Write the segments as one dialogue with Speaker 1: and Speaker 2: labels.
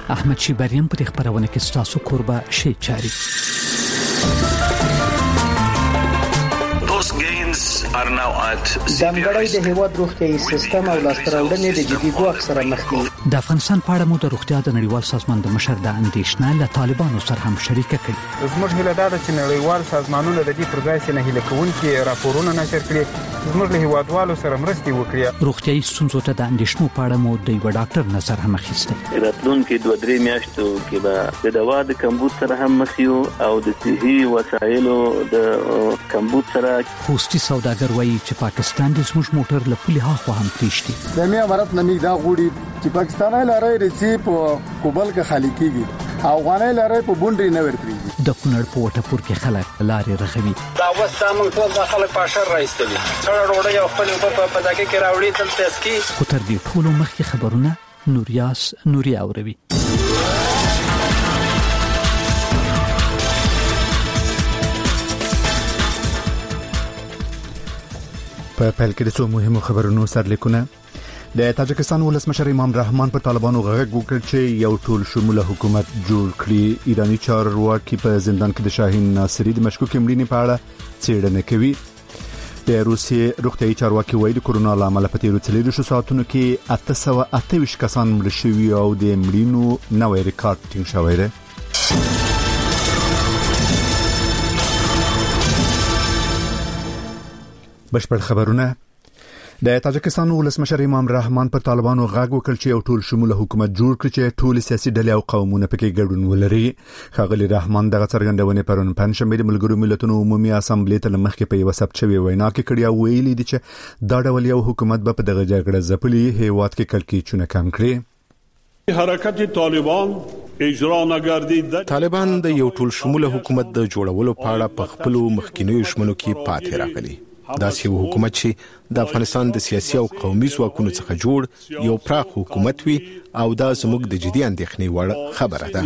Speaker 1: احمد شیبریم په خبرونه کې ستاسو قربا شي چاري.
Speaker 2: دمګړی د هیواد روغتیايي سیستم او لاستراوړنې د جدي ګواښ سره مخ دي.
Speaker 1: د افغانستان په اړه مو د روغتیا د نړیوال سازمان د مشر د اندېښنه له طالبانو سره هم شریک کړي.
Speaker 3: زموږ هیله ده چې نړیوال سازمانونه د دې پر ځای چې نه هیله کوونکي راپورونه نشر کړي، زموږ له هیوادوالو سره مرستې وکړي.
Speaker 1: روغتیايي ستونزو ته د اندېښنو په اړه مو د یو ډاکټر نظر هم اخیسته.
Speaker 4: راتلونکي 2-3 میاشتو کې به د دوا د کمبود سره هم مخیو او د صحي وسایلو د کمبود سره.
Speaker 1: خوستي سوداګر وایي چې پاکستان د زموږ موټر له پولي هاخوا هم تیشتي.
Speaker 5: د مې امارات نمی دا غوړي چې پاکستاني لارې رسي په کوبل کې خالي کیږي، افغاني لارې په بونډري نه ورپریږي.
Speaker 1: د کونړ په وټپور کې خلک لارې رخوي.
Speaker 6: دا وسه موږ ټول داخله پاشر راځي. سره روړې او خپل په دغه کې راوړي تل تسکی.
Speaker 1: خو تر دې ټولو مخکې خبرونه نوري اوروي.
Speaker 7: په پیل کې د څو مهمو خبرونو سرلیکونه. د تاجکستان ولسمشر امام رحمان پر طالبانو غږ وکړ چې یو ټول شموله حکومت جوړ کړي. ایرانی چارواکي په زندان کې د شاهین ناصری د مشکوک مړینې په اړه څېړنه کوي. د روسیې روغتیايي چارواکي وایي د کورونا لامل په تیرو 24 ساعتونو کې 828 کسان مړ شوي او د مړینو نوې ریکارډ ټینګ شوی دی. بشپړ خبرونه. د تاجکستان ولسمشر امام رحمان پر طالبانو غږ وکړ چې یو ټول شموله حکومت جوړ کړي چې ټول سیاسي ډلې او قومونه پکې ګډون ولري. ښاغلي رحمان دغه څرګندونه پرون پنځشنبه د ملګرو ملتونو عمومي اسامبلې ته مخکې په یو ثبت شوی وینا کې کړی او ویلي دي چې دا ډول یو حکومت به په دغه جګړه ځپلي هیواد کې کلکېچونه کم کړي.
Speaker 8: حرکت
Speaker 9: طالبان د یو ټول شموله حکومت د جوړولو په اړه په خپل مخکینیو شمنو کې پاتې راغلي. دا یو حکومت چې د افغانستان د سیاسي او قومي ځواکونو څخه جوړ یو پراخ حکومت وي او دا زموږ د جدي اندېښنې وړ خبره ده.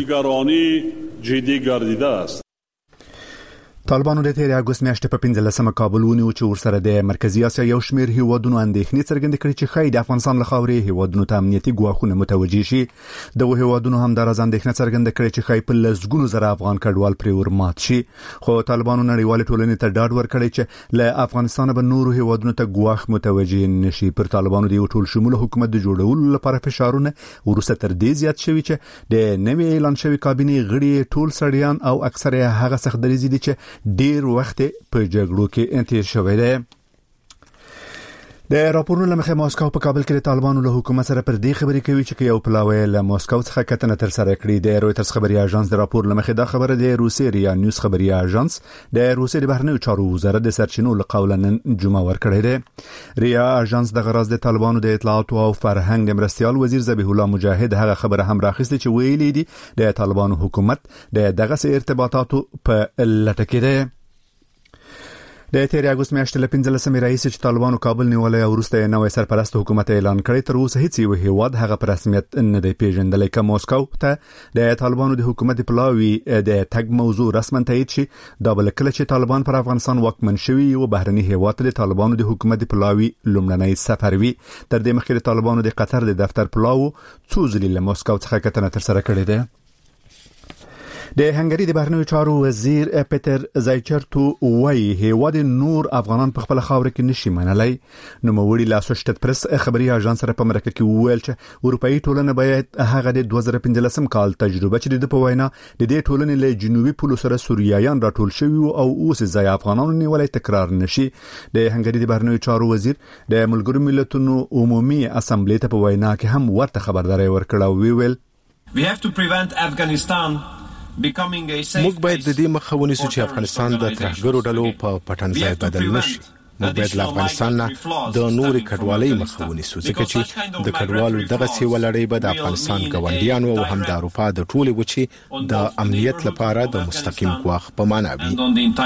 Speaker 7: طالبانو د 13 اگست میاشتې په 15مه کابل ونیو چې ورسره د مرکزی اسیا یو شمېر هیوادونو اندېښنې څرګندې کړې چې خای د افغانستان له خاورې هیوادونو ته امنیتي ګواښونه متوجي شي. دغه هیوادونو هم د اندېښنې څرګندې کړې چې خای په لسګونو زره افغان کډوال پرې ورمات شي. خو طالبانو نړیوال ټولنې ته ډاډ ورکړی چې له افغانستان به نورو هیوادونو ته ګواښ متوجي نشي. پر طالبانو د یو ټول شموله حکومت د جوړولو لپاره فشارونه ورسته تر دې زیات شوي چې د نوې اعلان شوی کابینې غړي ټول سړیان او اکثره هغه سخت دریځي دي چې ډیر وخت په جګړو کې انتهاء شوی دی. د راپورونو لمخې ماسکو په کابل کې د طالبانو له حکومت سره پر دې خبرې کوي چې یو پلاوی له ماسکو څخه کتنه تر سره کړې. د رويټرز خبري اژانس د راپور لمخې دا خبره د روسي ریا نیوز خبري اژانس د روسي د بهرنیو چارو وزارت د سرچینو له قوله نن جمعه ورکړې ده. ریا اژانس د غراز د طالبانو د اطلاعات او فرهنګ د مرستيال وزیر ذبیح الله مجاهد هغه خبره هم راخسته چې ویلي دي د طالبانو حکومت دغه ارتباطاتو په لټه کې ده. د 13 اگست میاشتې له 15مې رئیس چې طالبانو کابل نیولې او وروسته نوې سرپرست حکومت اعلان کړی، تر اوسه هیڅ یو هیواد هغه په رسمیت نه دی پیژندلی چې ماسکو ته د طالبانو د حکومت پلاوی د تګ موضوع رسما تایید شي. دا بل کله چې طالبان پر افغانستان واکمن شوي او بهرني هیواد د طالبانو د حکومت پلاوی لومړنی سفر وي. تر دې مخکې طالبانو د قطر د دفتر پلاو څو ځلې له ماسکو څخه کتنه تر سره کړې ده. د هنګری د بهرنیو چارو وزیر پیټر زایچرتو وایي هیواد نور افغانان په خپل خاور کې نشي منلای. نو موړي لا سوشټ پرس خبري اژانس سره په مرکه کې ویل چې اروپאי ټولنه باید هغه د 2015 کال تجربه چې د پوینا د دې ټولنې له جنوبي پولو سره سوریایان راټول شوی او اوس ځای افغانانو نیولای تکرار نشي. د هنګری د بهرنیو چارو وزیر د ملګرو ملتونو عمومي اسامبلې ته په وینا کې هم ورته خبرداري ورکړه او ویل
Speaker 10: We have to prevent Afghanistan
Speaker 9: موږ باید د دې مخه ونیسو چې افغانستان د ترهګرو ډلو په پټن ځای بدل نشي. موږ باید له افغانستان نه د نورې کډوالۍ مخه ونیسو ځکه چې د کډوالو دغه سیولړۍ به د افغانستان ګاونډیانو او هم د اروپا د ټولې وچې د امنیت لپاره د مستقیم ګواښ په معنا وي.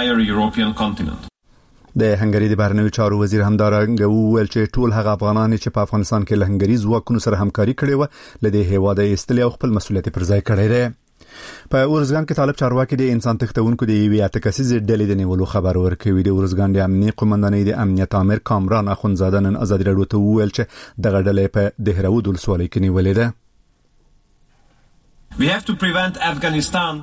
Speaker 7: د هنګری د بهرنیو چارو وزیر همدارنګه وویل چې ټول هغه افغانان چې په افغانستان کې له هنګری ځواکونو سره همکاري کړې و لدې هیواده ایستل او خپل مسولیت پر ځای کړی دی. په اورزګان کې طالب چارواکي د انسان تختونکو د یوې اتکسیزې ډلې د نیولو خبر ورکوي. د اورزګان د امنیت قومندانۍ د امنیت امر کامران اخونزاده نن آزادي راډیو ته وویل چې دغه ډلې په دهراود ولسوالۍ کې نیولې ده.
Speaker 10: We have to prevent Afghanistan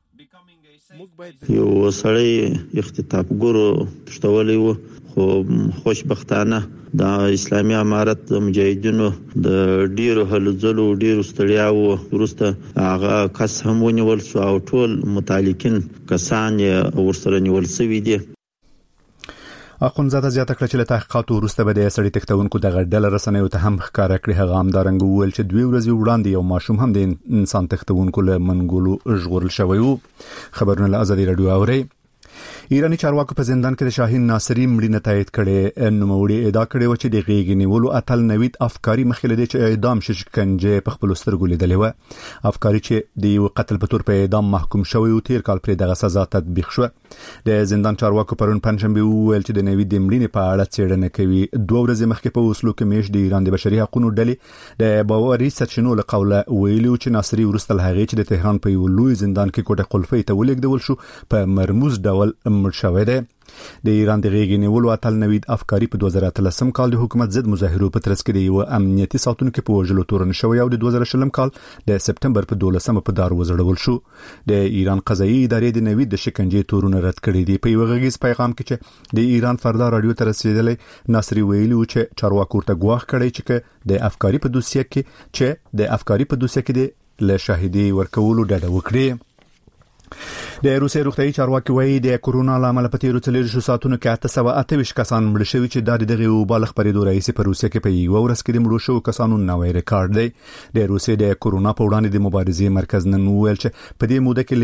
Speaker 8: یو سړی اختطاف ګورو پښتولې وو خو خوشبختانه د اسلامي امارت د مجاهدینو د ډیرو هلو ډیرو ستړیاو وروسته هغه کس هم ونیول شو او ټول متعلقین کسان ورسره نیول شوي دي.
Speaker 7: اخونزاده زیاته کړه چې له تحقیقاتو وروسته به د سړي تښتونکو دغه ډله رسنیو ته هم ښکاره کړې. هغه همدارنګه وویل چې 2 ورځې وړاندې یو ماشوم هم د انسان تښتونکو له منګولو ژغورل شوی و. خبرونه له ازادي رادیو اوري. ایرانی چارواکو په زندان کې د شاهین ناصری مړینه تایید کړي. نوموړي ادعا کړې و چې د غېږې نیولو اتل نوید افکاری مخکې له دې چې اعدام شي شکنجه په خپل سترګو لیدلې و. افکاری چې د یو قتل په تور په اعدام محکوم شوی او تیر کال پرې دغه سزا تطبیق شو. د زندان چارواکو پرون پنځشنبه وویل چې د نوید د مړینې په اړه څېړنه کوي. 2 ورځې مخکې په اوسلو کې میش د ایران د بشري حقوقو ډلې د باوري سرچینو له قوله ویلي چې ناصری ورسته له هغې چې د تهران په یو لوی زندان کې کوټه قلفي ته ولېږدول شو په مرموز ډول مړ شوی دی. د ایران د غېږې نیولو اتل نوید افکاری په 2013 کال د حکومت ضد مظاهرو په ترڅ کې د یو امنیتي ساتونکو په وژلو تورن شوی او د 2020 کال د سپتمبر په 12 په دار وزړول شو. د ایران قضایي ادارې د نوید د شکنجې تورونه رد کړي دي. په یو غږیز پیغام کې چې د ایران فردا رادیو ته رسیدلی ناصری ویلي چې چارواکو ورته ګواښ کړی چې د افکاری په دوسیه کې د له شاهدي ورکولو ډډه وکړي. د روسیې روغتیايي چارواکي وایي د کورونا لامل په تیرو 40 ساعتونو کې 828 کسان مړ شوي چې دغه وبال خبرېدو رئیس په روسیې کې په یو ورځ کې د مړو شوو کسانو نوې ریکارډ دی. د روسیې د کورونا په وړاندې د مبارزې مرکز نن ویل چې په دې موده کې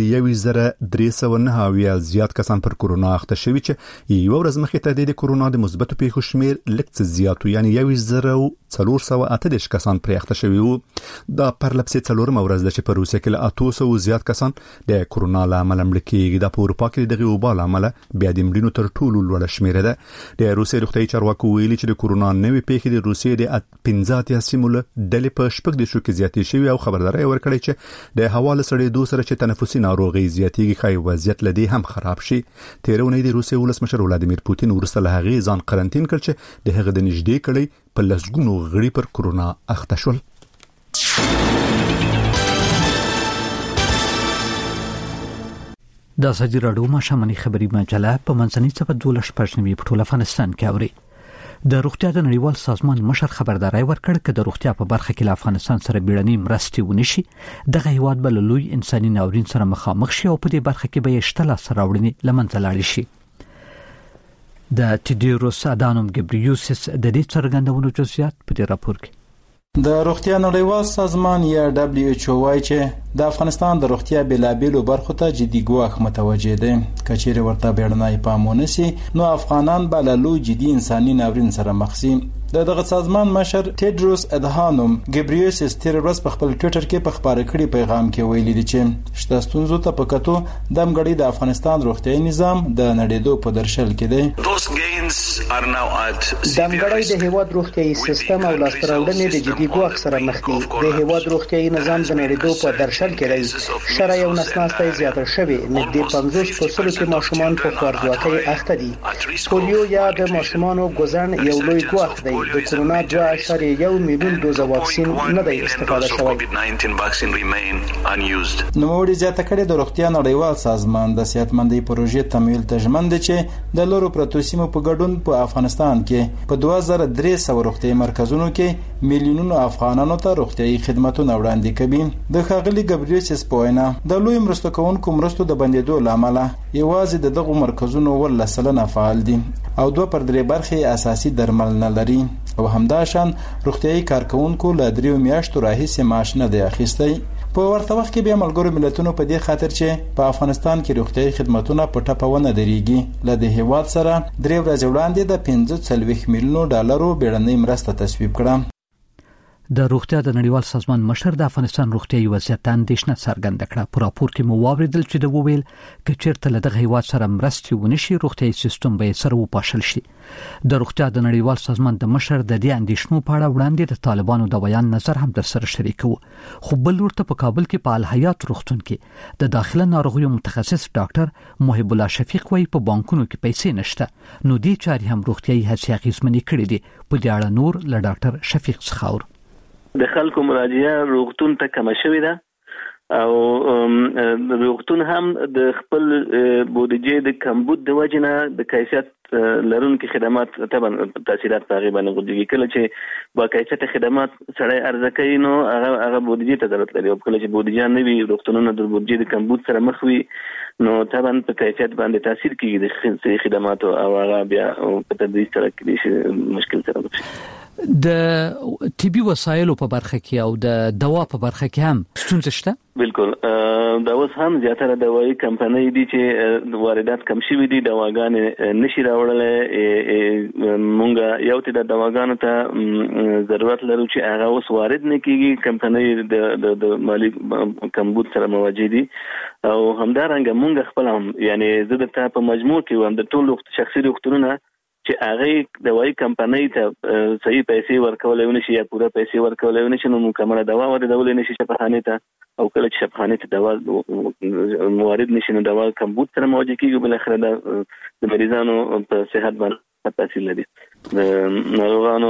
Speaker 7: له 1309 زیات کسان پر کورونا اخته شوي چې یو ورځ مخکې ته د کورونا د مثبتو پیښو شمیر لږ زیات یعنی 1438 کسان پر اخته شوي وو. دا پرلپسې څلورم ورځ ده چې په روسیې کې له 800 زیات کسان د کورونا لامل مړ کېږي. د اروپا کې دغه وبال عمله بیا د مړینو تر ټولو لوړه شمیره ده. د روسیې روغتیايي چارواکو ویلي چې د کورونا نوې پیښې د روسیې د 15 سیمو ډلې په شپږ دیشو کې زیاتې شوي او خبرداري ورکړې چې د هوا له سړېدو سره چې تنفسي ناروغي زیاتېږي خای وضعیت لدی هم خراب شي. تیرونه د روسیې ولسمشر ولادیمیر پوتین ورسره له هغې ځان قرنټین کړ چې د هغه د نږدې کړي په لسګونو غړي پر کورونا اخته شول.
Speaker 1: د ازادي راډیو ماشوماني خبري مجله په منځني صفحه 12 په ټول افغانستان کې اوري. د روغتیا د نړیوال سازمان مشر خبرداري ورکړ چې د روغتیا په برخه کې له افغانستان سره بیړنۍ مرستې ونشي. دغه هیواد بل لوی انساني ناورین سره مخامخ شي او په دې برخه کې به اشتلا سره وړني لمنځه لاړ شي. د تیډروس ادانوم ګبریوسس د دې څرګندونو جزئیات په دې راپور کې.
Speaker 11: د روغتیا نړیوال سازمان یا WHO وايي چې د افغانستان د روغتیا بلابلو برخو ته جدي ګواښ متوجه دي. کچېره ورته بیړنۍ پامونه سي نو افغانان به له لوی جدي انساني ناورین سره مخ شي. دغه سازمان مشر تیډروس ادهانوم ګبریوسس تیر ورځ په خپل ټوئیټر کې په خبرو کړي پیغام کې ویلي دي چې شته ستونزو ته په کتو د امګړې د افغانستان روغتیايي نظام د نړیدو په درشل کې دی.
Speaker 2: د امګړې د هیواد روغتیايي سیستم او لاستراوړنې د جدي ګواښ سره مخ دي. د هیواد روغتیايي نظام د نړیدو په درشل کې دی. شرع یو نسناسته زیاته شوی نږدې 50% کې ماشومان په خوارځواکۍ اخته دي. پولیو یا د ماشومانو ګوزن یو لوی ګواښ دی. د کورونا 2.1 میلیون دوز واکسین نه دی استفاده شوی.
Speaker 11: نو وړي زیاته کړي د روغتیا نړیوال سازمان د صحتمندۍ پروژې تمویل ته ژمن دي چې د لورو پروتو سیمو په ګډون په افغانستان کې په 2300 روغتیايي مرکزونو کې میلیونونو افغانانو ته روغتیايي خدماتونه وړاندې کوي. د ښاغلي ګبریوسس په وینا د لوی مرستو کوونکو مرستو د بندیدو لامل یوازې د دغه مرکزونو 10% فعال دي او 2/3 برخه اساسي درمل نه لري او همداشان روغتیايي کارکونکو له 3 میاشتو راهیسې معاش نه دی اخیستی. په ورته وخت کې بیا ملګرو ملتونو په دې خاطر چې په افغانستان کې روغتیايي خدماتونه په ټپه ونه درېږي له د هیواد سره 3 ورځې وړاندې د 45 میلیون ډالرو بیړنۍ مرسته تصویب کړه.
Speaker 1: د روغتیا د نړیوال سازمان مشر د افغانستان روغتیايي وضعیت اندېښنه څرګنده کړه. په راپور کې مو واوریدل چې د وویل چې چیرته له دغه هیواد سره مرستې ونشي روغتیايي سیستم به سره وپاشل شي. د روغتیا د نړیوال سازمان د مشر د دې اندېښنو په اړه وړاندې د طالبانو د بیان نظر هم در سره شریکو. خو بل ورته په کابل کې په الحیات روغتون کې د داخله ناروغیو متخصص ډاکټر محب الله شفیق وایي په بانکونو کې پیسې نشته نو دې چاري هم روغتیايي هڅې اغیزمنې کړې دي. په دې اړه نور له ډاکټر شفیق څخه
Speaker 4: د خلکو مراجعه روغتون ته کم شوې ده او روغتون هم د خپل بودیجې د کمبود د وجنه د کیفیت لرونکو خدمات طبعا تاثیرات تقریبا غوډیږي کله چې با کیفیت خدمات سره ارزکې نو هغه بودیجې ته ضرورت لري او کله چې بودیجه نه وي روغتونونه د بودیجې د کمبود سره مخ وي نو طبعا په کیفیت باندې تاثیر کوي د خدماتو او هغه بیا په تدریج سره کې مشکل سره مخ
Speaker 1: د طبي وسایلو په برخه کې او د دوا په برخه کې هم ستونزه شته
Speaker 4: بالکل دا اوس هم زیاتره دوايي کمپنۍ دي چې واردات کم شوي دي دواګانې نشي راوړل مونږ یو ته د دواګانو ته ضرورت لرو چې هغه اوس وارد نه کیږي کمپنۍ د مالی کمبود سره مواجه دي او همدارنګه مونږ خپل هم یعنی زه د ته په مجموع کې هم د ټول شخصي ډاکټرونو چې هغه دوايي کمپنۍ ته صحیح پیسې ورکولای ونشي یا پوره پیسې ورکولای ونشي نو مکمله دوا ورکولای نشي شفاخانه ته او کله چې شفاخانه ته دوا موارد نشي نو دوا کمبود سره مواجه کیږي بل اخر د مریضانو په صحت باندې تاثیر لري د ناروغانو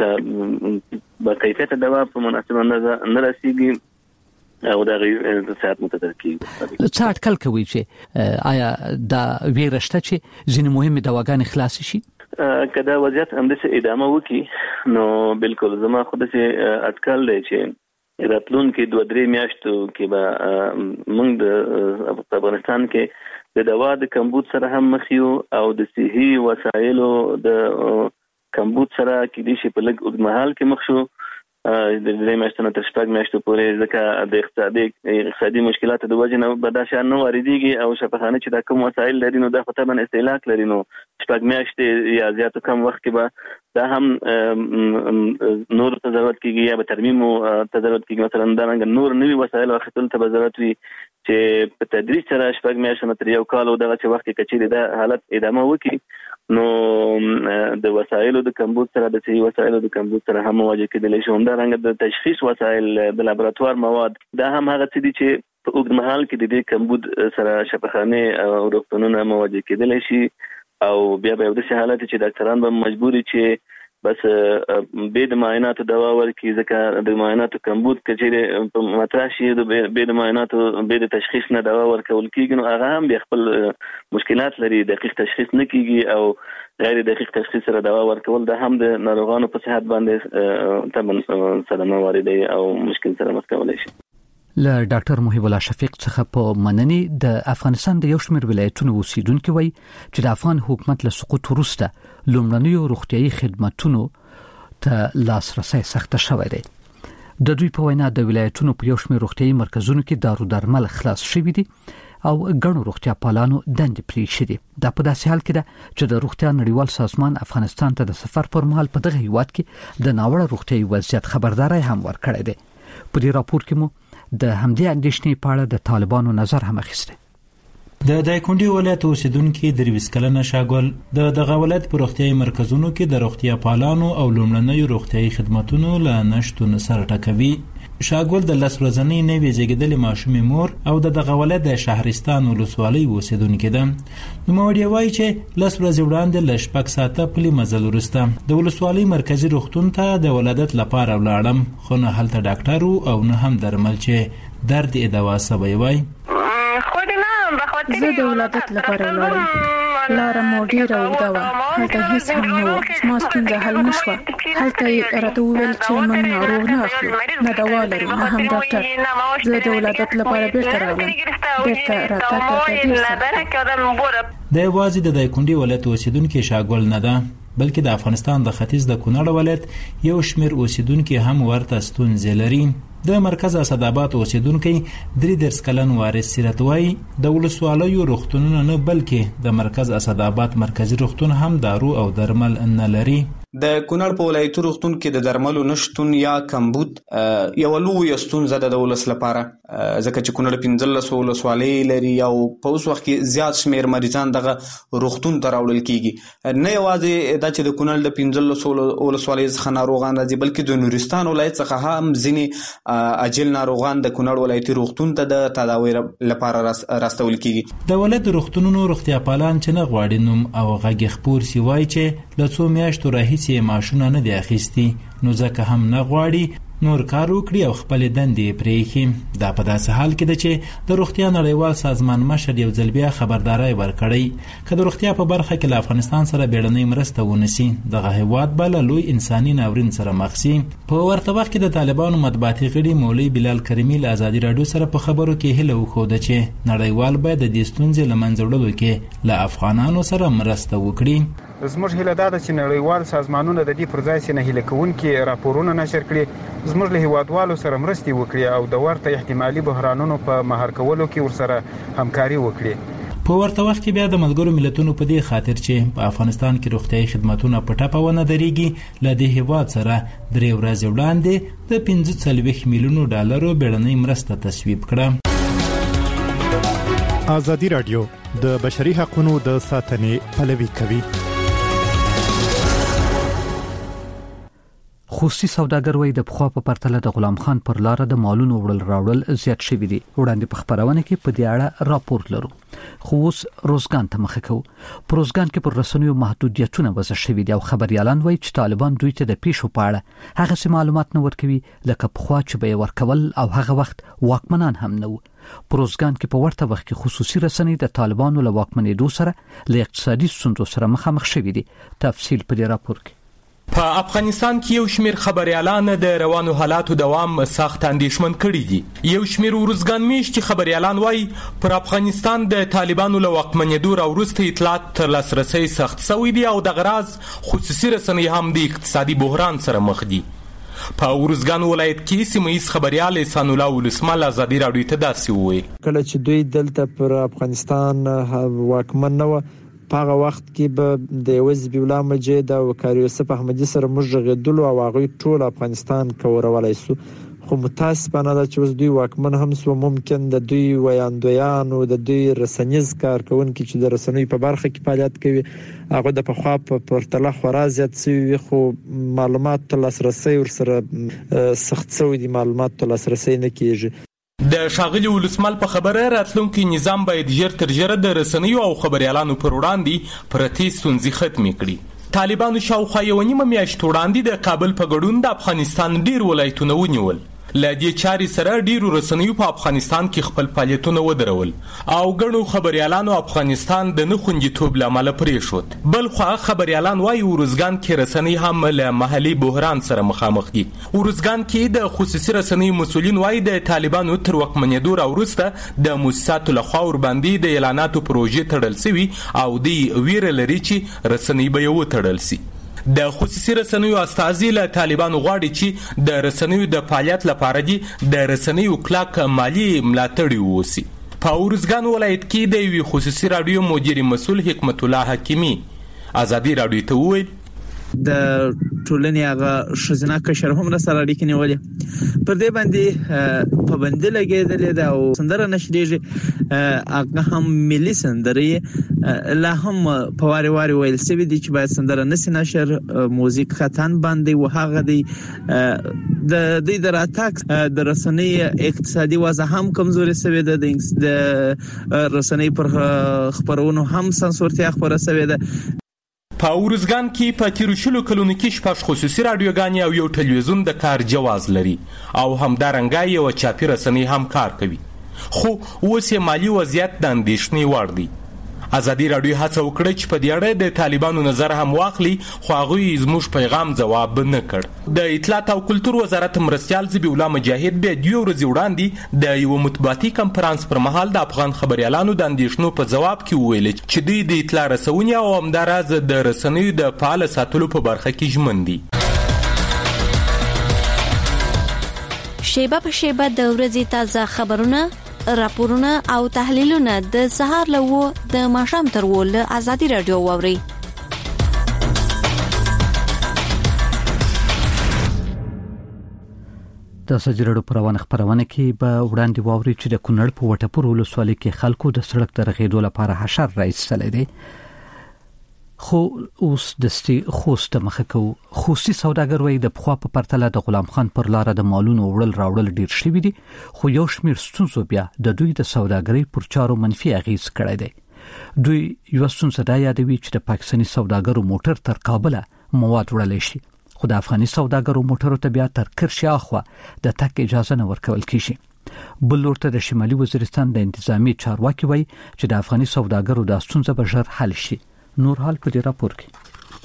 Speaker 4: ته با کیفیت دوا په مناسبه نه رسیږي او دا صحت متضرر کیږي
Speaker 1: څه اټکل کوي چې آیا دا ویرشته چې ځینې مهمه دواګانې خلاص شي
Speaker 4: کدا وضعیت همدسه ادامه وکي نو بالکل زما خود سه اټکل دی چې راتلون کې 2-3 میاشتو کې به موږ د افغانستان کې د دوا د کمبود سره هم مخیو او د صحي وسایلو د کمبود سره کې د شي په لګ اوږدمهال کې مخ شو د دې میاشتو تر شپږ میاشتو پورې ځکه د اقتصادي مشکلاتو د وجه نه بداشان نو واردېږي او شفاخانه چې دا کوم وسایل لري نو دا خو طبعا استهلاک لري نو شپږ میاشتې یا زیاتو کم وخت کې به دا هم نور ته ضرورت کیږي یا به ترمیم ته ضرورت کیږي مثلا دا نور نوي وسایل واخیستل ته ضرورت وي چې په تدریج سره شپږ میاشتې تر یو کال او دغه چې وخت کې کچې دا حالت ادامه وکړي نو د وسایلو د کمبود سره د صحي وسایلو د کمبود سره هم مواجه کېدلی شي همدارنګه د تشخیص وسایل د لابراتوار مواد دا هم هغه څه دي چې په اوږدمهال کې د دې کمبود سره شفاخانه او روغتونونه مواجه کېدلی شي او بیا به د حالت چې ډاکټران به مجبوري چې بس به د معایناتو دوا ورکړي ځکه د معایناتو کمبود کچېره په مطرح شي به د معایناتو به د تشخیص نه دوا ورکول کېږي نو هغه هم به خپل مشکلات لري دقیق تشخیص نه کیږي او غیر دقیق تشخیص سره دوا ورکول د هم د ناروغانو په صحت باندې تمن صدمه واردوي او مشکل سره مخ کولای شي
Speaker 1: له ډاکټر محیب الله شفیق څخه په مننې د افغانستان د یو شمېر ولایتونو اوسیدونکو وایي چې د افغان حکومت له سقوط وروسته لومړنیو روغتيایي خدماتونو ته لاسرسي سخت شوی دی د دوی په وینا د ولایتونو په یو شمېر روغتيایي مرکزونو کې دارو درمل خلاص شوي دي او ګڼو روغتیا پالانو دندې پرې شي دا په داسې حال کې ده چې د روغتیا نړیوال سازمان افغانستان ته د سفر پر مهال په دغه هیواد کې د ناوړه روغتيایي وضعیت خبرداري هم ورکړې ده په دې راپور کې مو د همدې اندېښنې په اړه د طالبانو نظر هم اخیسته
Speaker 11: د دایکنډي ولایت اوسیدونکو د 20 کلنه شاګل د دغه ولایت په روغتيایي مرکزونو کې د روغتیا پالانو او لومړنیو روغتيایي خدماتونو له نشټون سره ټکوي شاګل د لس ورځې نوې زیږیدلې ماشومې مور او د دغه ولایت د شهرستان ولسوالۍ اوسیدونکو ده نو موري وایي چې لس ورځې وړاندې ل شپږ ساعته پلی مزل ورسته د ولسوالۍ مرکزی روغتون ته د ولادت لپاره ولاړم خو نه هلته ډاکټر او نه هم درمل چې درد یې دوا سبا وای
Speaker 12: زه د ولادت لپاره ولاړم لاره مو ډیره اوږده وه هلته هیڅ هم نه وه زما ستونزه حل نه شوه هلته یې راته وویل چې موږ ناروغ نه اخلو نه دوا لرو نه هم ډاکټر زه د ولادت لپاره بیرته راغلم بیرته راتګ راته ډېر سخت
Speaker 11: د یوازې د دایکنډي ولایت اوسیدونکو شاګل نه ده بلکې د افغانستان د ختیځ د کونړ ولایت یو شمېر اوسیدونکو هم ورته ستونزې لري د مرکز اسداباد اوسیدونکو 33 کلن وارث سیرت وای د ولسوالیو روغتونونو نه بلکې د مرکز اسداباد مرکزی روغتون هم دارو او درمل نه لري
Speaker 13: د کونړ په ولایتي روغتون کې د درملو نشټون یا کمبود یو لوی ستونزه د ولس لپاره ځکه چې کونړ 15 ولسوالۍ لري او په اوس وخت کې زیات شمیر مریضان دغه روغتون ته راوړل کیږي نه یوازې د چې د کونړ د 15 ولسوالۍ څخه ناروغان راځي بلکې د نورستان ولایت څخه هم ځینې اجل ناروغان د کونړ ولایتي روغتون ته د تداوی لپاره راستول کیږي
Speaker 11: د ولایت روغتونونو روغتیا پالان چې نه غواړي نوم او غږ خبر سی وای چې له څو میاشتو راهیسې ماشونه نه دی اخیستي نو ځکه هم نه غواړي نور کار وکړي او خپل دندې پرېږي. دا په داسې حال کې ده چې د روغتیا نړیوال سازمان مشر یو ځل بیا خبرداري ورکړی که د روغتیا په برخه کې له افغانستان سره بیړنۍ مرسته ونشي دغه هیواد به له لوی انساني ناورین سره مخ شي. په ورته وخت کې د طالبانو مطبوعاتي غړي مولوي بلال کریمي له ازادي راډیو سره په خبرو کې هیله وښوده چې نړیوال باید د دې ستونزې له منځه وړلو کې له افغانانو سره مرسته وکړي.
Speaker 3: زموږ هیله دا ده چې نړیوال سازمانونه د دې پر ځای چې نهیله کوونکي راپورونه نشر کړي زموږ له هیوادوالو سره مرستې وکړي او د ورته احتمالي بحرانونو په مهار کولو کې ورسره همکاري وکړي.
Speaker 11: په ورته وخت کې بیا د ملګرو ملتونو په دې خاطر چې په افغانستان کې روغتیايي خدماتونه په ټپه ونه درېږي له دې هیواد سره 3 ورځې وړاندې د 45 میلیونو ډالرو بیړنۍ مرسته تصویب کړه.
Speaker 14: ازادي راډیو د بشري حقوقو د ساتنې پلوي کوي.
Speaker 1: خصوصي سوداګر وای د پخوا په پرتله د غلام خان پر لار د مالونو وړل راوړل زیات شوی دی. وړاندې په خبرونه کې په دې اړه راپور لرو. خو اوس روزګان ته مخه کوو. په روزګان کې پر رسنیو محدودیتونه وضع شوي دي او خبريالان وایي چې طالبان دوی ته د پیښو په اړه هغه څه معلومات نه ورکوي لکه پخوا چې به ورکول او هغه وخت واکمنان هم نه وو. په روزګان کې په ورته وخت کې خصوصي رسنۍ د طالبانو له واکمنېدو سره له اقتصادي ستونزو سره مخامخ شوي دي. تفصیل په دې راپور کې.
Speaker 15: په افغانستان کې یو شمیر خبريالان د روانو حالاتو دوام سخت اندېښمن کړي دي. یو شمیر ورزګان میشتي خبريالان وایي پر افغانستان د طالبانو له واکمنېدو وروسته اطلاعات تر لاسرسي سخت شوی دي او د غراز خصوصي رسنۍ هم د اقتصادي بحران سره مخ دي. په ورزګان ولایت کې سیمه‌یز خبريال احسان الله ولسمل ازادي راډیو ته داسې وویل
Speaker 16: کله چې دوی دلته پر افغانستان واکمن نه و په هغه وخت کې به د حزب الله مجید او کاری یوسف احمدي سره موږ غدلو او هغه ټول افغانستان کورولای سو. خو متاسفانه ده چې دوی واکمن هم سو ممکن د دوی ویاندویان او د دوی رسنیز کارکونکو چې د رسنوي په برخه کې فعالیت کوي هغه د پخوا په پرتله خورا زیات سوي خو معلومات تر لاسرسي ورسره سخت سوي دي معلومات تر لاسرسي نه کیږي.
Speaker 15: د شاغلي ولسمل په خبره راتلونکي نظام باید ژر تر ژره د رسنیو او خبريالانو پر وړاندې پرتې ستونزې ختمې کړي. طالبانو شاوخوا یو نیمه میاشت وړاندې د کابل په ګډون د افغانستان ډیر ولایتونه ونیول. له دې چارې سره ډیرو رسنیو په افغانستان کې خپل فعالیتونه ودرول او ګڼو خبريالانو افغانستان د نه خوندیتوب لامل پرېښود. بل خو خبريالان وایي ورزګان کې رسنۍ هم له محلي بحران سره مخامخ دي. ورزګان کې د خصوصي رسنۍ مسؤلین وایي د طالبانو تر واکمنېدو وروسته د مؤسساتو لخوا ورباندې د اعلاناتو پروژې تړل شوي او دوی ویره لري چې رسنۍ به یې وتړل شي. د خصوصي رسنیو استازي له طالبانو غواړي چې د رسنیو د فعالیت لپاره دي د رسنیو کلاک مالی ملاتړ ووسی. په ورزګان ولایت کې د یو خصوصي رادیو مدیر مسؤل حکمت الله حکیمی ازادي رادیو ته وویل
Speaker 16: د ټولنې هغه شزنا کشر هم سره اړیکې نیولې پر دې باندې پابندي لګېدلې ده او سندره نشریږي هغه هم ملي سندرې لا هم په واري واري ویل سوي دي چې باید سندره نشي نشر موزیک خطن باندې و هغه دی د دې دراتاک د رسنۍ اقتصادي وضع هم کمزوري سوي ده د رسنۍ پر خبرونو هم سانسورتیا خبره سوي ده.
Speaker 15: په ورزګان کې په تیرو شلو کلونو کې 6 خصوصي رادیوګانې او یو ټلویزیون د کار جواز لري او همدارنګه یو چاپی رسنۍ هم کار کوي. خو اوس یې مالی وضعیت د اندېښنې وړ دی. ازادي راډیو هڅه وکړه چې په دې اړه د طالبانو نظر هم واخلي خو هغوی زموږ پیغام ځواب نه کړ. د اطلاعات او کلتور وزارت مرستیال ذبیح الله مجاهد بیا 2 ورځې وړاندې د یو مطبوعاتي کنفرانس پر مهال د افغان خبريالانو د اندېښنو په جواب کې وویل چې دوی د اطلاع رسونې او همداراز د رسنیو د فعال ساتلو په برخه کې ژمن دي.
Speaker 17: شیبه په شیبه د ورځې تازه خبرونه راپورونه او تحلیلونه د سهار له و د ماښام تر و له ازادي راډیو واوري.
Speaker 1: د سجرړو پروانه خبرونه کې به وړاندې واوري چې د کونړ په وټپور ولسوالۍ کې خلکو د سړک د رغېدو لپاره حشر راایستل دي. خو اوس دستي خوست مخه کو خصوصي سوداګر وای د پخوا په پرتله د غلام خان پر لار د مالونو وړل راوړل ډیر شوی دي خو یو شمیر ستونزو بیا د دوی د سوداګرۍ پر چارو منفي اغیز کړی دی. دوی یو ستونزه دا یادوي چې د پاکستاني سوداګرو موټر تر کابل مواد وړل شي خو د افغاني سوداګرو موټرو ته بیا تر کرشي اخوا د تک اجازه نه ورکول کیږي. بل لورته د شمالي وزیرستان د انتظامی چارواکي وایي چې د افغاني سوداګرو د ستونزې به ژر حل شي. نور حال په دې راپور کې.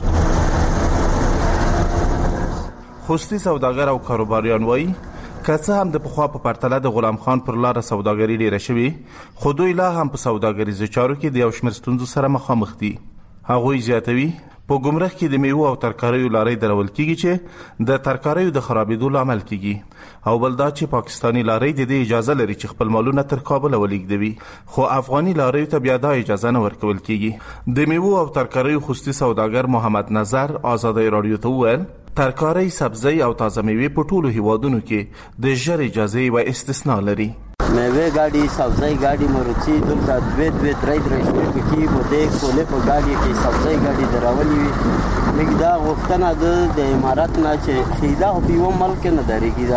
Speaker 18: خوستي سوداګر او کاروباریان وایي که څه هم د پخوا په پرتله د غلام خان پر لار سوداګري ډیره شوې، خو دوی لا هم په سوداګریزو چارو کې د یو شمېر ستونزو سره مخامخ دي. هغوی زیاتوي په ګمرک کې د میوو او ترکاریو لارې درول کیږي چې د ترکاریو د خرابېدو لامل کیږي، او بل دا چې پاکستانی لارې د دې اجازه لري چې خپل مالونه تر کابل ولېږدوي، خو افغاني لارې ته بیا دا اجازه نه ورکول کیږي. د میوو او ترکاریو خوستي سوداګر محمد نظر آزادۍ رادیو ته وویل ترکاری، سبزی او تازه میوې په ټولو هیوادونو کې د ژر اجازه و استثناء لري.
Speaker 19: میوه گاڑی، سبزی گاڑی مروچی دلته دوی درې شپې کې بده کوله په گاڑی کې سبزی گاڑی دراولي وي. لګدا غوښتنه د امارات نه چې خیدا په یو ملک نه درېږي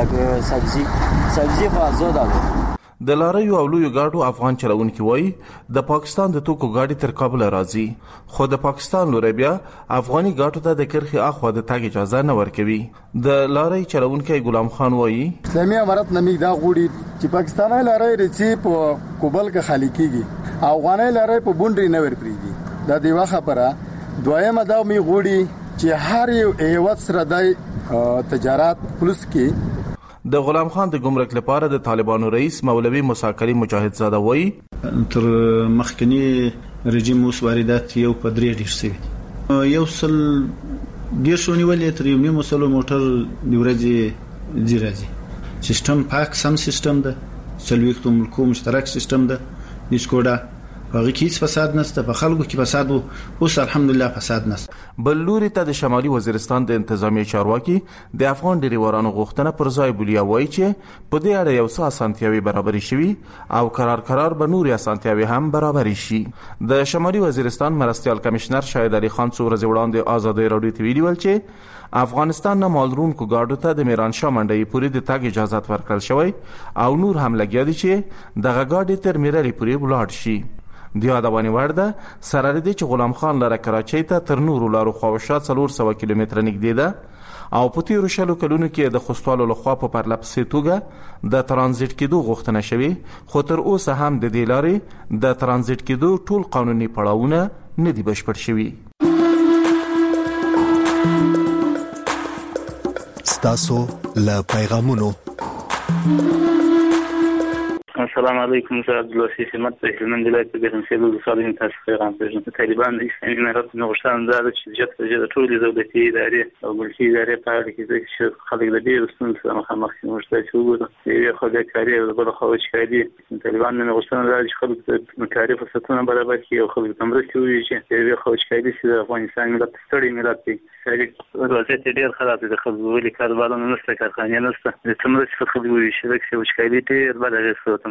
Speaker 19: دا سبزی په ازاده
Speaker 18: د لاریو او لویو ګاډو افغان چلونکي وایي د پاکستان د توکو ګاډي تر کابل راځي، خو د پاکستان لوري بیا افغاني ګاډو ته د کرخي اخوا د تاګ اجازه نه ورکوي. د لاری چلونکي غلام خان وایي
Speaker 5: اسلامي امارت نمی دا غوړي چې پاکستاني لاری رچی په کوبل کې خالی کیږي، افغاني لاری په بونډري نه ورپریږي. دا دیوه خبره. دویمه دا می غوړي چې هر یو هیواد سره د تجارت پولیس کې
Speaker 18: د غلام خان د ګمرک لپاره د طالبانو رئیس مولوی موسی کریم مجاهد زاده وایي
Speaker 20: تر مخکنی رژیم اوس واردات یو په درې ډیر شوی، یو سل ډیر شونی ولې تر یو نیم سلو موټر د ورځې راځي. سیستم پاک سم سیستم ده، سلويختو ملکو مشترک سیستم ده، د سکوډا هغه کې فساد نشته، په خلکو کې فساد وو، اوس الحمدلله فساد نشته.
Speaker 18: بل لوري ته د شمالي وزیرستان د انتظامی چارواکي د افغان ډریورانو غوښتنه پر ځای بولیا وایي چې په دې اړه یو څه اسانتیاوي برابر شي او قرار به نوري اسانتیاوي هم برابر شي. د شمالي وزیرستان مرستيال کمشنر شاهد علي خان څو ورځې وړاندې آزادۍ رادیو ته ویلي چې افغانستان نه مالرونکو ګاډو ته د میرانشاه منډي پورې د تاګ اجازه ورکړل شوی او نور هم لګیا دي چې دغه ګاډي تر میرالي پورې ولاړ شي. د یادوانی ورده سره لري چې غلام خان لاره کراچۍ ته تر نورو لارو خواوشا 400 کیلومتره نږدې ده او په تیرو شلو کلونو کې د خوستوالو لخوا په پرلپسې توګه د ترانزیت کېدو غوښتنه شوې، خو تر اوسه هم د دې لارې د ترانزیت کېدو ټول قانوني پړاوونه نه دي بشپړ شوي.
Speaker 21: ستاسو له پیغامونو.
Speaker 22: السلام علیکم، زه عبدالوسیف احمد په هلمند ولایت کې د سیلو د سالین تاسو پیغام پېژنم. طالبان د اسلامي امارت نه غوښتنه ده چې جګړه د ټولې دولتي ادارې او ملکي ادارې په اړه کې چې خلک د ډېر ستونزو سره مخامخ دي. موږ ته وګورو یو خلک کاری او بل خلک کاری. طالبان نه غوښتنه ده چې خلک د کاری فرصتونه برابر کړي او خلک د مرستې وویل چې یو خلک کاری چې د افغانستان ملت ستړي ملت دی. وضعیت ډېر خراب دی، خلک ولې کاروبارونه نشته، کارخانې نشته، د تمرس څخه خلک وویل چې وشکایي ډېر بد اغېز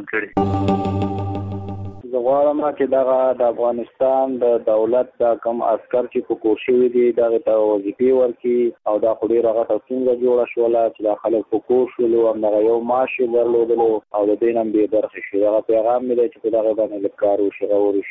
Speaker 23: زه غواړم چې د افغانستان د دولت د کم عسكر چې په کوشش دي دغه ته وظیفې ورکړي او دا خو ډېره غټه ستونزه جوړه شوله چې د خلک په کوشش شول او هغه یو معاش درلودلو او د دې نن به برخه شي. دا پیغام مې دی چې په دغه باندې لکار وشي غوړي.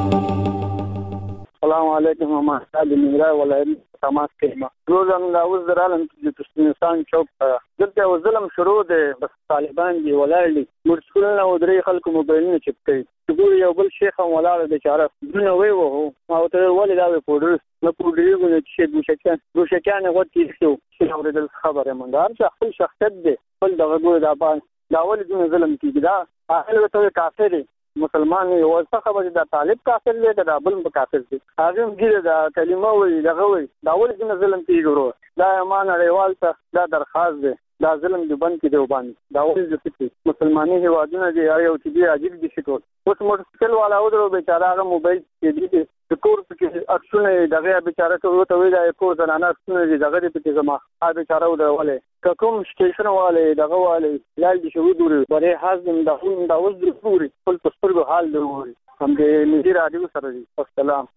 Speaker 24: السلام علیکم، ما صاحب نګرای ولایت تماس کړم. روزم دا اوس درالم چې ترکمنستان چوک دلته ظلم شروع دی، بس طالبان دی ولاړ دي، مرسکولونه او درې خلکو موبایلونه چپ کړي. ګور یو بل شیخ هم ولاړ دی چې دونه وی وو او ته ولې دا پودر نه پودرېږي چې ګوشکان غوتی شو چې اورېدل خبره مندار چې خپل شخصیت دی بل دغه ګور دا باندې دا ولې دونه ظلم کیږي. دا اهل ته کافر دی، مسلمان یو څه خبره دا طالب کافر دی دا بل کافر دی. هغه ګیره دا کلمه وی دغه وی دا ولې دونه ظلم کیږي. دا ایمان اړیوال ته دا درخواست دی، دا ظلم دی بند کې دی وباندې دا ولې ځکه مسلمانۍ هیوادونه دی یو چې دی عجیب دي شي. اوس موټرسایکل والا ودرو بیچاره هغه موبایل کې دی د کور کې اکشن دغه بیچاره ته وته وی دا کور زنانه اکشن دی دغه په زما هغه بیچاره ودرولې کوم سټیشن والے دغه والے لال دي شو دوری پرې حاضر دا اوس د پوری خپل پسترګو حال دروري هم دې نذیر رادیو سره دي. السلام.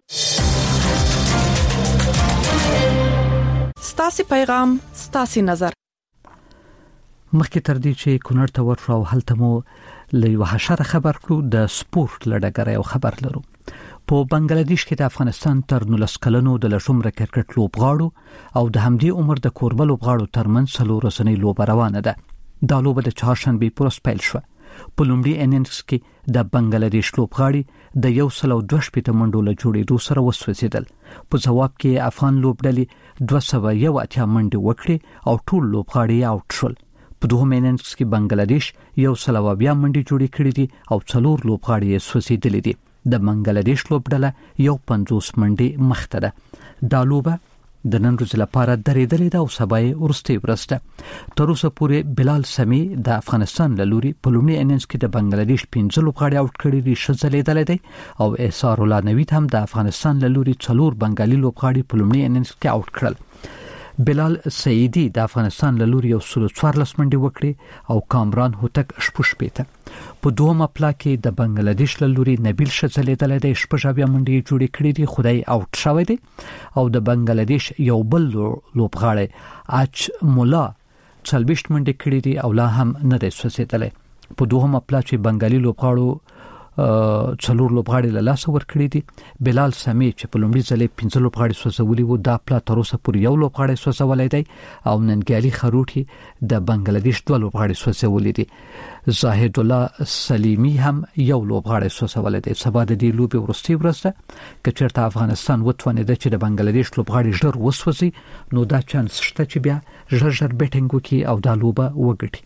Speaker 25: ستاسو پیغام ستاسو نظر.
Speaker 1: مخکې تر دې چې کونړ ته ورفراو هلته مو له یو حشره خبر کړو د سپورت لړګره یو خبر لرو. په بنگلاديش کې د افغانستان تر 19 کلنو د لشمره کرکټ لوبغاړو او د همدې عمر د کوربه لوبغاړو ترمنځ څلور ورځنۍ لوبه روانه ده. دا لوبه د چهارشنبه پورس پیل شوه. په لومړي اننګز کې د بنگلاديش لوبغاړي د 112 منډو له جوړېدو سره وسوځیدل. په جواب کې افغان لوبډلې 281 منډې وکړې او ټول لوبغاړي آوټ شول. په دوهم اننګز کې بنگلاديش 120 منډې جوړې کړې دي او 4 لوبغاړي یې سوځیدل دي. د بنگلاديش لوبډله 50 منډې مخته ده. دا لوبه د نن ورځې لپاره درېدلې ده او سبا یې وروستۍ ورځ ده. تر اوسه پورې بلال سمی د افغانستان له لوري په لومړي اننګز کې د بنگلاديش 15 لوبغاړي آوټ کړي دي، شځلېدل دي او احسار الله نوید هم د افغانستان له لوري 4 بنگالي لوبغاړي په لومړي اننګز کې آوټ کړل. بلال سعیدی د افغانستان له لوري 114 منډې وکړي او کامران هوتک شپږ. په دوه مپلا کې د بنگلاديش له لوري نبیل شځلېدل دي، شپږ منډې جوړې کړې دي، خدای آوټ شوی دی او د بنگلاديش یو بل لوبغاړی اچ مولا 40 منډې کړې دي او لا هم نه دی سوځېدلی. په دوه مپلا چې بنگالي لوبغاړو 4 لوبغاړي له لاس ور کړی دي. بلال سمی چې په لومړي ځل 15 لوبغاړي سوځولي وو، دا پلا تر اوسه پورې یو لوبغاړي سوځولای دی او ننګالي خروټي د بنگلاديش 2 لوبغاړي سوځولي دي. زاهد الله سلیمی هم یو لوبغاړي سوځولای دی. سبا د دې لوبې وروستۍ ورځ ده. که چېرته افغانستان وتوانید چې د بنگلاديش لوبغاړي ژر وسوځي نو دا چانس شته چې بیا ژر بیټینګ وکړي او دا لوبه وګټي.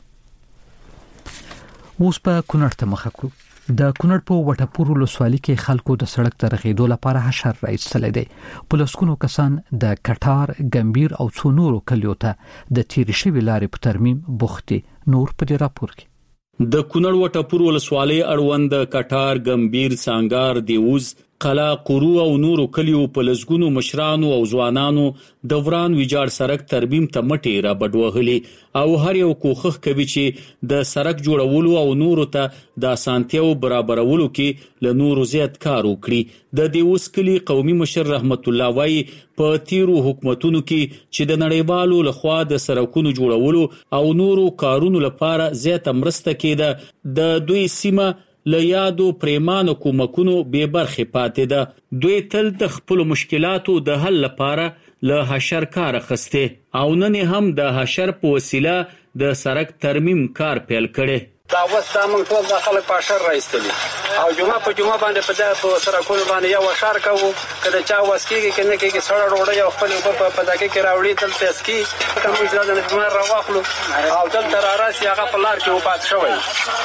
Speaker 1: اوس په کونړ ته مخه کړو. د کونړ په وټپور ولسوالۍ کې خلکو د سړک تر غېدو لپاره حشر راځلې دي. په لسکونو کسان د کټار، ګمبیر او څو نورو کلیو ته د تیر شوی لارې په ترمیم بوختي. نور په دې راپور کې
Speaker 6: د کونړ وټپور ولسوالۍ اړوند کټار، ګمبیر، سانګار، دیوز، قلا، قرو او نورو کلیو په لسګونو مشرانو او ځوانانو د وران ویجاړ سړک ترمیم ته مټې را بډوهلي او هر یو کوښښ کوي چې د سړک جوړولو او نورو ته د اسانتیاو برابرولو کې له نورو زیات کار وکړي. د دیوز کلی قومي مشر رحمت الله وایي په تیرو حکومتونو کې چې د نړیوالو لخوا د سړکونو جوړولو او نورو کارونو لپاره زیات مرسته کېده، د دوی سیمه له یادو پریمانو کومکونو بې برخې پاتې ده. دوی تل د خپل مشکلاتو د حل لپاره له حشر کار اخیسته او نن هم د حشر په وسیله د سړک ترمیم کار پیل کړي.
Speaker 7: دا وستا موږ ټول د خلک په شر راځتلی او جمعه په جمعه باندې په ځای په سرکونو باندې یو شار کوو کله چا وسکیږي کنه کې سړی روړی او خپل په دکې کې راوړي تل تسکی کوم ځای د بیمار راوخلو او دل تر راسي هغه په لار کې وپات شوی.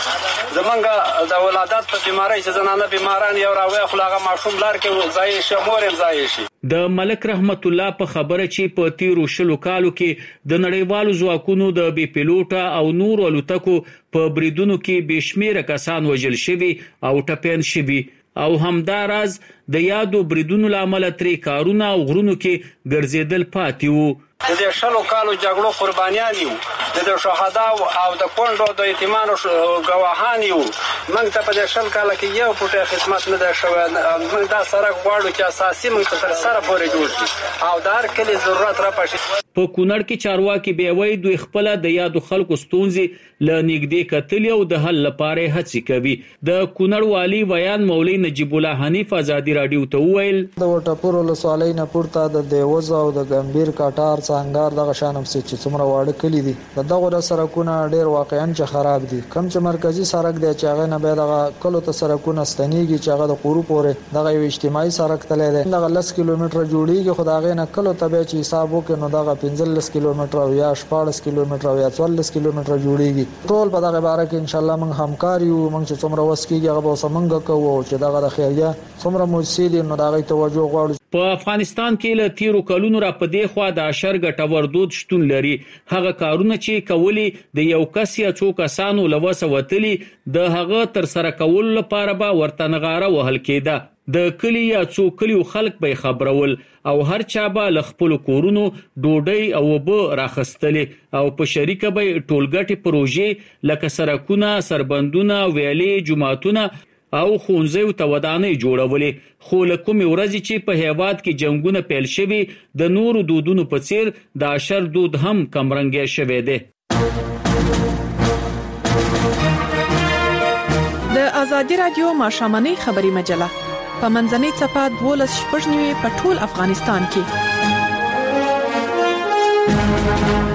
Speaker 7: زمونږ د ولادت په بیماری چې زنانه بیماران یو راوي خو هغه ماشوم لار کې ځای شمورم ځای شي.
Speaker 6: د ملک رحمت الله په خبره چې په تیرو شلو کالو کې د نړیوالو ځواکونو د بي پیلوټا او نور الوتکو په بریدونو کې بشمیره کسان وژل شوي او ټپیان شوي او همداراز د یادو بریدونو لامل ترې کارونه او غرونو کې ګرځیدل پاتې وو.
Speaker 7: د دې شلو کالو جګړو قربانیان یو، د شهدا او د کونډو د یتیمانو ګواهان یو. موږ ته په دې شل کال کې یو پټه خدمت نه ده شوی. موږ دا سره غواړو چې اساسي موږ تر سره پورې جوړ شي او د هر کلی ضرورت را پاشي.
Speaker 6: په کونړ کې چارواکي به وایي دوی خپل د یادو خلکو ستونزې ل نږدې کتل او د حل لپاره هڅې کوي. د کونړ والی بیان مولوی نجیب الله حنیف آزادی رادیو ته وویل
Speaker 16: د وټپور ولسوالۍ نه پورته د دیوز او د ګمبیر، کټار، څنګار دغه شانم چې څومره واړه کلی دي دغه سړکونه ډیر واقعا چې خراب دي. کم چې مرکزی سړک دی چې هغه نه به دغه کلو ته سړکونه ستنیږي چې هغه د قورو پورې دغه یو اجتماعي سړک تللی دی. دغه 10 کیلومتر جوړیږي خو دغه نه کلو ته به چې حساب وکړو نو دغه 15 کیلومتر او یا 14 کیلومتر او یا 14 کیلومتر جوړیږي. ټول په دغه باره کې ان شاء الله موږ همکار یو. موږ چې څومره وسکیږي هغه به سمنګ کوو چې دغه د خیریه څومره موثر نو دغه توجه غواړو.
Speaker 6: په افغانستان کې له تیرو کلونو را پدې خوا د اشر ګټور دود شتون لري. هغه کارونه چې کولی د یو کس یا څو کسانو لوسه وتلی د هغه تر سره کول لپاره به ورته نغاره وهل کېده. د کلی یا څو کلیو خلک به خبرول او هر چا به ل خپل کورونو ډوډۍ او به راخستلې او په شریکه به ټولګټي پروژې لکه سرکونه، سربندونه، ویالې، جماعتونه او خونځو ته ودانۍ جوړولې. خو لکه ورځې چې په هیواد کې جنگونه پیل شوي د نورو دودونو په څیر د اشر دود هم کمرنګي شوی دی.
Speaker 25: د آزادی رادیو ماښامنۍ خبری مجله په منځنۍ څپه 12.9 په ټول افغانستان کې.